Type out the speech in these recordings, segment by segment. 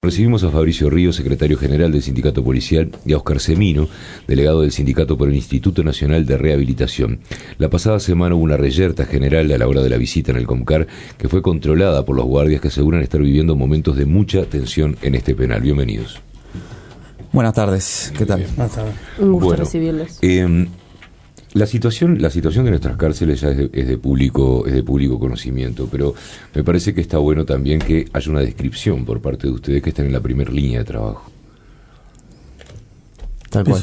Recibimos a Fabricio Ríos, secretario general del Sindicato Policial, y a Oscar Semino, delegado del Sindicato por el Instituto Nacional de Rehabilitación. La pasada semana hubo una reyerta general a la hora de la visita en el Comcar, que fue controlada por los guardias que aseguran estar viviendo momentos de mucha tensión en este penal. Bienvenidos. Buenas tardes, ¿qué tal? Buenas tardes. Un gusto recibirlos. La situación de nuestras cárceles ya es de público conocimiento, pero me parece que está bueno también que haya una descripción por parte de ustedes que están en la primera línea de trabajo. Tal cual.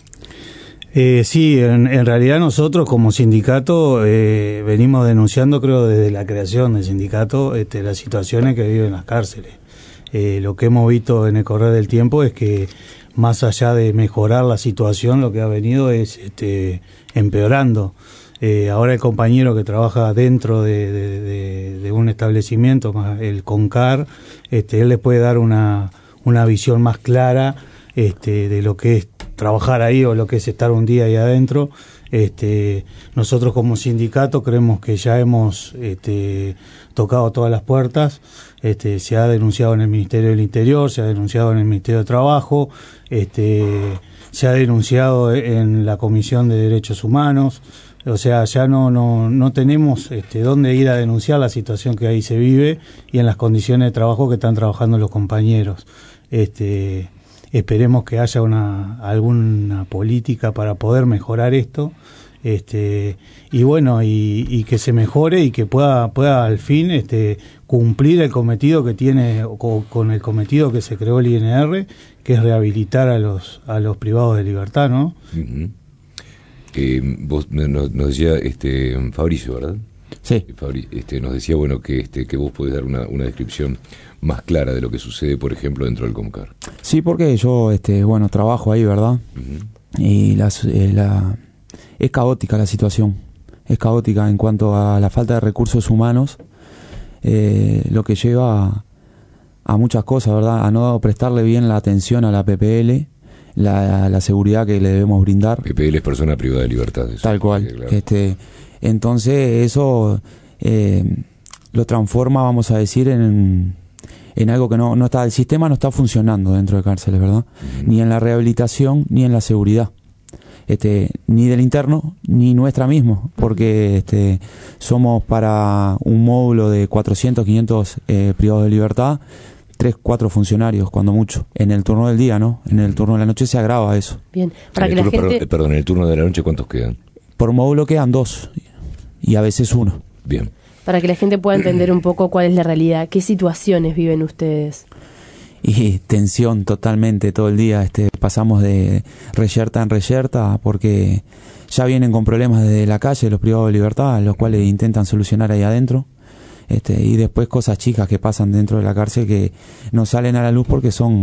Sí, en realidad nosotros como sindicato venimos denunciando, creo, desde la creación del sindicato, las situaciones que viven las cárceles. Lo que hemos visto en el correr del tiempo es que más allá de mejorar la situación, lo que ha venido es empeorando. Ahora el compañero que trabaja dentro de un establecimiento, el CONCAR, él le puede dar una visión más clara de lo que es trabajar ahí o lo que es estar un día ahí adentro. Nosotros como sindicato creemos que ya hemos tocado todas las puertas. Se ha denunciado en el Ministerio del Interior, se ha denunciado en el Ministerio de Trabajo, se ha denunciado en la Comisión de Derechos Humanos. O sea, ya no tenemos dónde ir a denunciar la situación que ahí se vive y en las condiciones de trabajo que están trabajando los compañeros. Esperemos que haya alguna política para poder mejorar esto. Y bueno, y que se mejore y que pueda al fin cumplir el cometido que tiene, con el cometido que se creó el INR, que es rehabilitar a los privados de libertad, ¿no? Uh-huh. Vos nos decía Fabricio, ¿verdad? Sí. Nos decía, bueno, que vos podés dar una descripción más clara de lo que sucede, por ejemplo, dentro del COMCAR. Sí, porque yo, trabajo ahí, ¿verdad? Uh-huh. Y es caótica la situación, es caótica en cuanto a la falta de recursos humanos, lo que lleva a muchas cosas, ¿verdad? A no prestarle bien la atención a la PPL, la seguridad que le debemos brindar. PPL es persona privada de libertad. Tal cual. Claro. Entonces eso lo transforma, vamos a decir, en algo que no está, el sistema no está funcionando dentro de cárceles, ¿verdad? Uh-huh. Ni en la rehabilitación ni en la seguridad. Ni del interno ni nuestra mismo, porque somos para un módulo de 400, 500 privados de libertad, 3, 4 funcionarios, cuando mucho, en el turno del día, ¿no? En el turno de la noche se agrava eso. Bien, para que la gente... Perdón, en el turno de la noche, ¿cuántos quedan? Por módulo quedan 2, y a veces 1. Bien. Para que la gente pueda entender un poco cuál es la realidad, ¿qué situaciones viven ustedes? Y tensión totalmente todo el día, pasamos de reyerta en reyerta porque ya vienen con problemas desde la calle, los privados de libertad, los cuales intentan solucionar ahí adentro, y después cosas chicas que pasan dentro de la cárcel que no salen a la luz porque son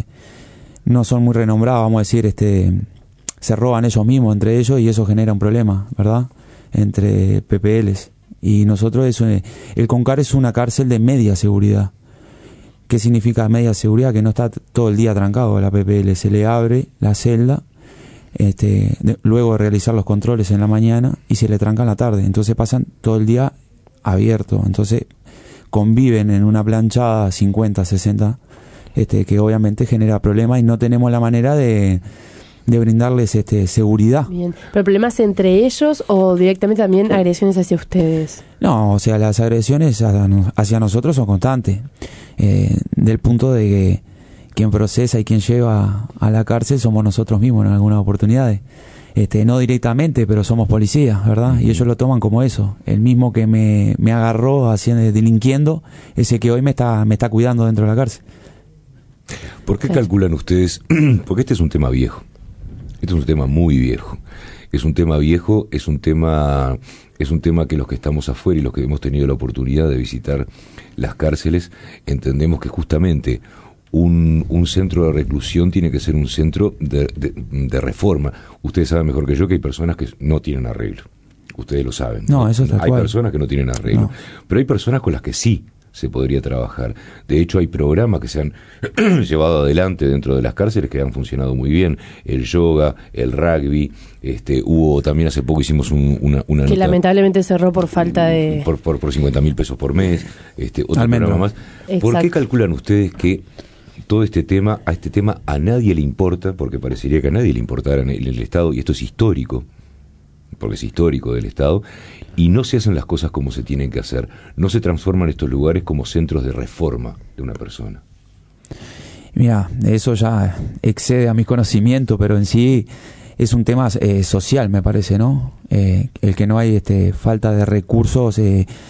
no son muy renombrados, vamos a decir, se roban ellos mismos entre ellos y eso genera un problema, ¿verdad? Entre PPLs. Y nosotros, el CONCAR es una cárcel de media seguridad. ¿Qué significa media seguridad? Que no está todo el día trancado a la PPL, se le abre la celda luego de realizar los controles en la mañana y se le tranca en la tarde, entonces pasan todo el día abierto, entonces conviven en una planchada 50, 60, que obviamente genera problemas y no tenemos la manera de brindarles seguridad. Bien, ¿pero problemas entre ellos o directamente también agresiones hacia ustedes? No, o sea, las agresiones hacia nosotros son constantes, del punto de que quien procesa y quien lleva a la cárcel somos nosotros mismos en algunas oportunidades. No directamente, pero somos policías, ¿verdad? Y ellos lo toman como eso. El mismo que me agarró delinquiendo, ese que hoy me está cuidando dentro de la cárcel. ¿Por qué calculan ustedes? Porque este es un tema viejo. Este es un tema muy viejo. Es un tema viejo, es un tema que los que estamos afuera y los que hemos tenido la oportunidad de visitar las cárceles, entendemos que justamente un centro de reclusión tiene que ser un centro de reforma. Ustedes saben mejor que yo que hay personas que no tienen arreglo. Ustedes lo saben. No, eso es Hay personas que no tienen arreglo. No. Pero hay personas con las que sí se podría trabajar. De hecho, hay programas que se han llevado adelante dentro de las cárceles que han funcionado muy bien. El yoga, el rugby, hubo también hace poco hicimos una que nota, lamentablemente cerró por falta de... Por 50.000 pesos por mes, otro Almendra. programa más. Exacto. ¿Por qué calculan ustedes que todo este tema, a nadie le importa, porque parecería que a nadie le importara en el Estado, y esto es histórico, porque es histórico del Estado, y no se hacen las cosas como se tienen que hacer. No se transforman estos lugares como centros de reforma de una persona. Mira, eso ya excede a mi conocimiento, pero en sí es un tema social, me parece, ¿no? El que no hay falta de recursos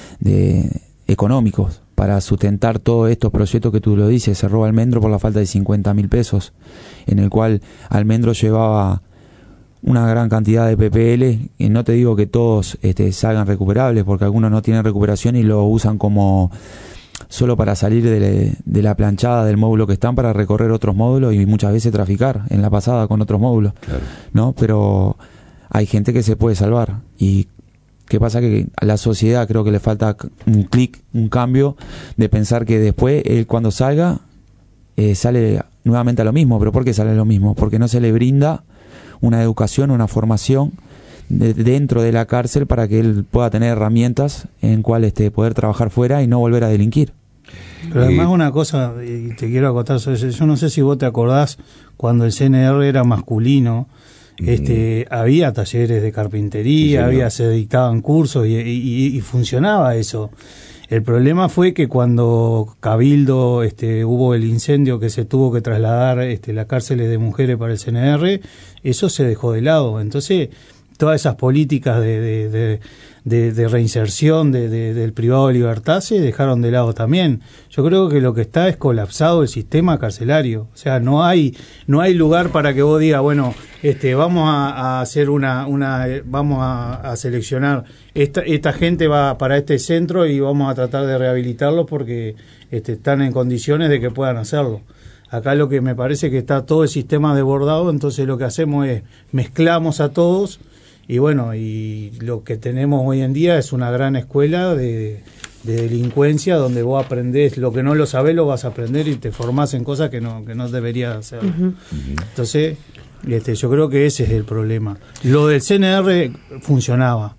económicos para sustentar todos estos proyectos que tú lo dices. Se roba Almendro por la falta de 50.000 pesos, en el cual Almendro llevaba una gran cantidad de PPL, y no te digo que todos salgan recuperables, porque algunos no tienen recuperación y lo usan como solo para salir de la planchada del módulo que están, para recorrer otros módulos y muchas veces traficar en la pasada con otros módulos, claro, ¿no? Pero hay gente que se puede salvar. ¿Y qué pasa? Que a la sociedad creo que le falta un clic, un cambio de pensar que después él, cuando salga, sale nuevamente a lo mismo. ¿Pero por qué sale a lo mismo? Porque no se le brinda una educación, una formación dentro de la cárcel para que él pueda tener herramientas en cuales poder trabajar fuera y no volver a delinquir. Pero además una cosa, y te quiero acotar sobre eso, yo no sé si vos te acordás cuando el CNR era masculino, había talleres de carpintería, sí, se dictaban cursos y funcionaba eso. El problema fue que cuando Cabildo hubo el incendio que se tuvo que trasladar las cárceles de mujeres para el CNR, eso se dejó de lado. Entonces, todas esas políticas de reinserción del privado de libertad se dejaron de lado también. Yo creo que lo que está es colapsado el sistema carcelario. O sea, no hay lugar para que vos digas, bueno, vamos a hacer vamos a seleccionar esta gente va para este centro y vamos a tratar de rehabilitarlos porque están en condiciones de que puedan hacerlo. Acá lo que me parece que está todo el sistema desbordado, entonces lo que hacemos es mezclamos a todos. Y bueno, y lo que tenemos hoy en día es una gran escuela de delincuencia donde vos aprendés lo que no lo sabés, lo vas a aprender y te formás en cosas que no deberías hacer. Uh-huh. Entonces, yo creo que ese es el problema. Lo del CNR funcionaba.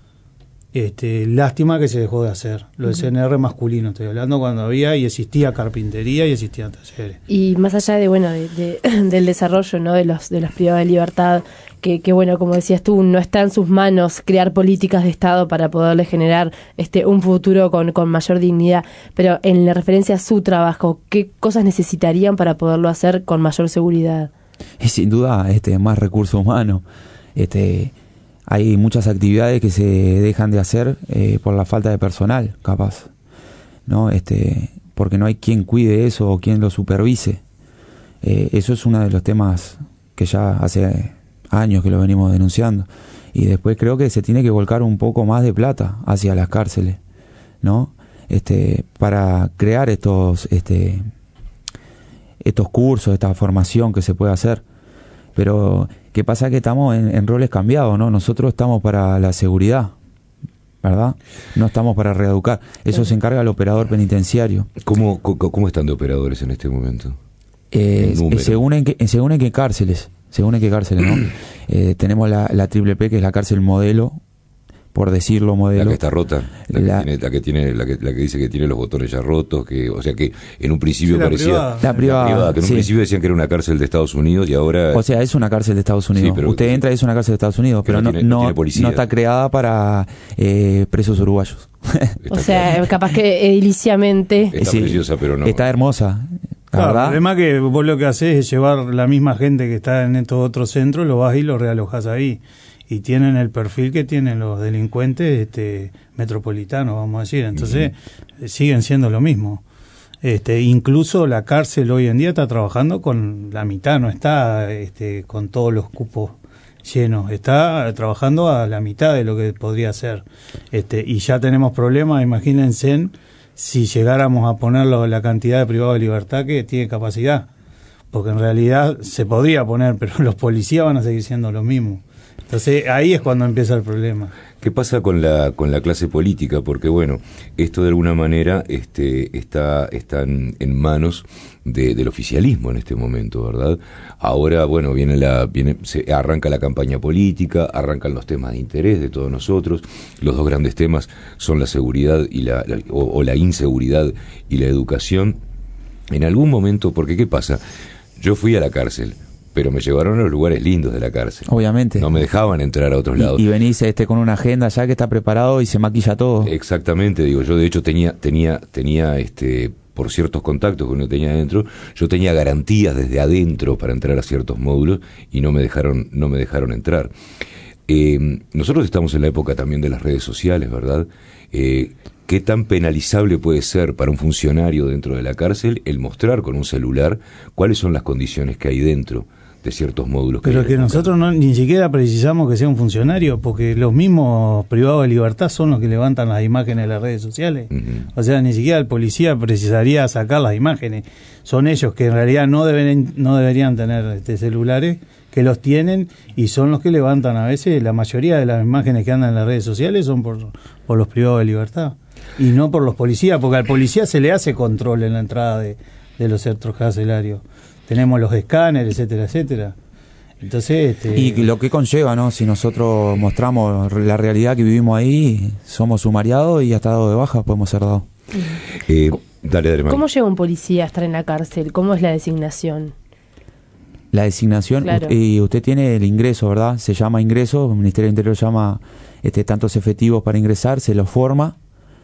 Lástima que se dejó de hacer. Lo del CNR masculino, estoy hablando, cuando había y existía carpintería y existían talleres. Y más allá del desarrollo, ¿no? de los privados de libertad, que bueno, como decías tú, no está en sus manos crear políticas de Estado para poderle generar un futuro con mayor dignidad, pero en la referencia a su trabajo, ¿qué cosas necesitarían para poderlo hacer con mayor seguridad? Y sin duda, más recursos humanos. Hay muchas actividades que se dejan de hacer por la falta de personal, capaz, ¿no? Porque no hay quien cuide eso o quien lo supervise. Eso es uno de los temas que ya hace años que lo venimos denunciando. Y después creo que se tiene que volcar un poco más de plata hacia las cárceles, ¿no? Para crear estos cursos, esta formación que se puede hacer. Pero ¿qué pasa? Que estamos en roles cambiados, ¿no? Nosotros estamos para la seguridad, ¿verdad? No estamos para reeducar. Eso se encarga el operador penitenciario. ¿Cómo están de operadores en este momento? Según en qué cárceles, ¿no? Tenemos la Triple P, que es la cárcel modelo, por decirlo modelo. La que está rota, la que dice que tiene los botones ya rotos, o sea que en un principio parecía la privada, que en un principio decían que era una cárcel de Estados Unidos y ahora, o sea, es una cárcel de Estados Unidos. Sí, pero usted entra y es una cárcel de Estados Unidos, pero no está creada para presos uruguayos. O sea, claro, capaz que ediliciamente está preciosa, pero no. Está hermosa. Claro, además que vos lo que haces es llevar la misma gente que está en estos otros centros, lo vas y lo realojás ahí. Y tienen el perfil que tienen los delincuentes metropolitanos, vamos a decir. Entonces, siguen siendo lo mismo. Incluso la cárcel hoy en día está trabajando con la mitad, no está con todos los cupos llenos, está trabajando a la mitad de lo que podría ser. Y ya tenemos problemas, imagínense si llegáramos a poner la cantidad de privados de libertad que tiene capacidad. Porque en realidad se podría poner, pero los policías van a seguir siendo los mismos. Entonces ahí es cuando empieza el problema. ¿Qué pasa con la clase política? Porque bueno, esto de alguna manera está en manos del oficialismo en este momento, ¿verdad? Ahora, bueno, se arranca la campaña política, arrancan los temas de interés de todos nosotros. Los dos grandes temas son la seguridad y la inseguridad y la educación. En algún momento, porque ¿qué pasa? Yo fui a la cárcel, pero me llevaron a los lugares lindos de la cárcel. Obviamente. No me dejaban entrar a otros lados. Y venís con una agenda ya que está preparado y se maquilla todo. Exactamente, digo, yo de hecho tenía por ciertos contactos que uno tenía adentro, yo tenía garantías desde adentro para entrar a ciertos módulos y no me dejaron entrar. Nosotros estamos en la época también de las redes sociales, ¿verdad? ¿Qué tan penalizable puede ser para un funcionario dentro de la cárcel el mostrar con un celular cuáles son las condiciones que hay dentro de ciertos módulos? Pero que nosotros ni siquiera precisamos que sea un funcionario, porque los mismos privados de libertad son los que levantan las imágenes de las redes sociales. O sea, ni siquiera el policía precisaría sacar las imágenes. Son ellos que en realidad no deberían tener celulares, que los tienen y son los que levantan a veces. La mayoría de las imágenes que andan en las redes sociales son por los privados de libertad y no por los policías, porque al policía se le hace control en la entrada de los centros carcelarios. Tenemos los escáneres, etcétera, etcétera. Entonces, y lo que conlleva, ¿no? Si nosotros mostramos la realidad que vivimos ahí, somos sumariados y hasta dado de baja podemos ser dados. Dale, ¿Cómo llega un policía a estar en la cárcel? ¿Cómo es la designación? La designación, claro. Y usted tiene el ingreso, ¿verdad? Se llama ingreso, el Ministerio del Interior llama tantos efectivos para ingresar, se los forma.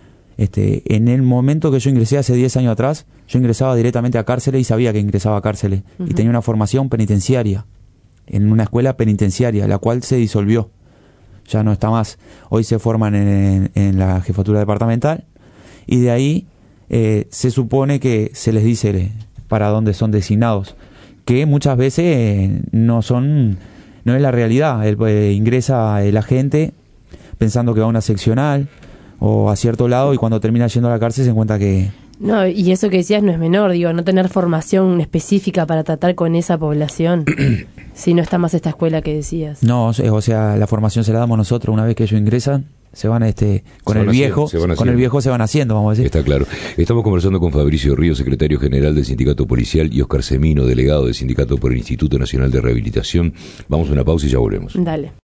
En el momento que yo ingresé hace 10 años atrás, yo ingresaba directamente a cárceles y sabía que ingresaba a cárceles. Y tenía una formación penitenciaria, en una escuela penitenciaria, la cual se disolvió. Ya no está más. Hoy se forman en la jefatura departamental y de ahí se supone que se les dice para dónde son designados, que muchas veces no es la realidad. Ingresa el agente pensando que va a una seccional o a cierto lado y cuando termina yendo a la cárcel se encuentra que... No, y eso que decías no es menor, digo, no tener formación específica para tratar con esa población, si no está más esta escuela que decías. No, o sea, la formación se la damos nosotros una vez que ellos ingresan, se van con el viejo se van haciendo, vamos a decir. Está claro. Estamos conversando con Fabricio Ríos, secretario general del Sindicato Policial, y Oscar Semino, delegado del Sindicato por el Instituto Nacional de Rehabilitación. Vamos a una pausa y ya volvemos. Dale.